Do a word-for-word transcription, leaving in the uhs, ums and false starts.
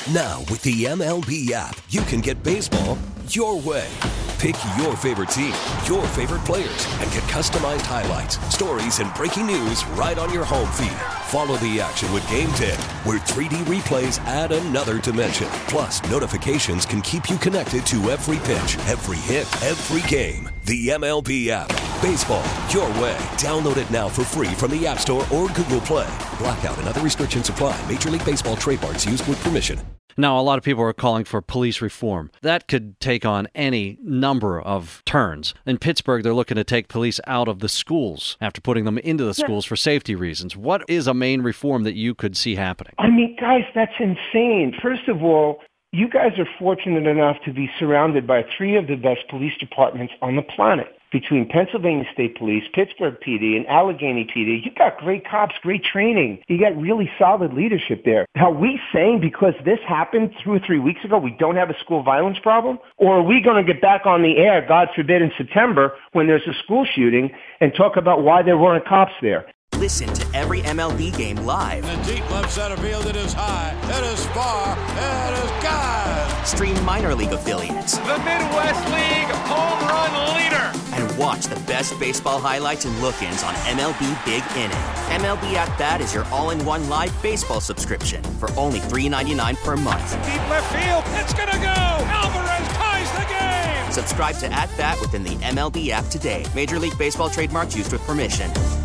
Now, with the M L B app, you can get baseball your way. Pick your favorite team, your favorite players, and get customized highlights, stories, and breaking news right on your home feed. Follow the action with Game ten, where three D replays add another dimension. Plus, notifications can keep you connected to every pitch, every hit, every game. The M L B app. Baseball your way. Download it now for free from the App Store or Google Play. Blackout and other restrictions apply. Major League Baseball trademarks used with permission. Now, a lot of people are calling for police reform. That could take on any number of turns. In Pittsburgh, they're looking to take police out of the schools after putting them into the schools for safety reasons. What is a main reform that you could see happening? I mean, guys, that's insane. First of all, you guys are fortunate enough to be surrounded by three of the best police departments on the planet. Between Pennsylvania State Police, Pittsburgh P D, and Allegheny P D, you got great cops, great training. You got really solid leadership there. Are we saying because this happened two or three weeks ago, we don't have a school violence problem? Or are we going to get back on the air, God forbid, in September when there's a school shooting and talk about why there weren't cops there? Listen to every M L B game live. In the deep left center field, it is high, it is far, it is gone. Stream minor league affiliates. The Midwest League home run leader. And watch the best baseball highlights and look-ins on M L B Big Inning. M L B At Bat is your all-in-one live baseball subscription for only three dollars and ninety-nine cents per month. Deep left field, it's gonna go. Alvarez ties the game. Subscribe to At Bat within the M L B app today. Major League Baseball trademarks used with permission.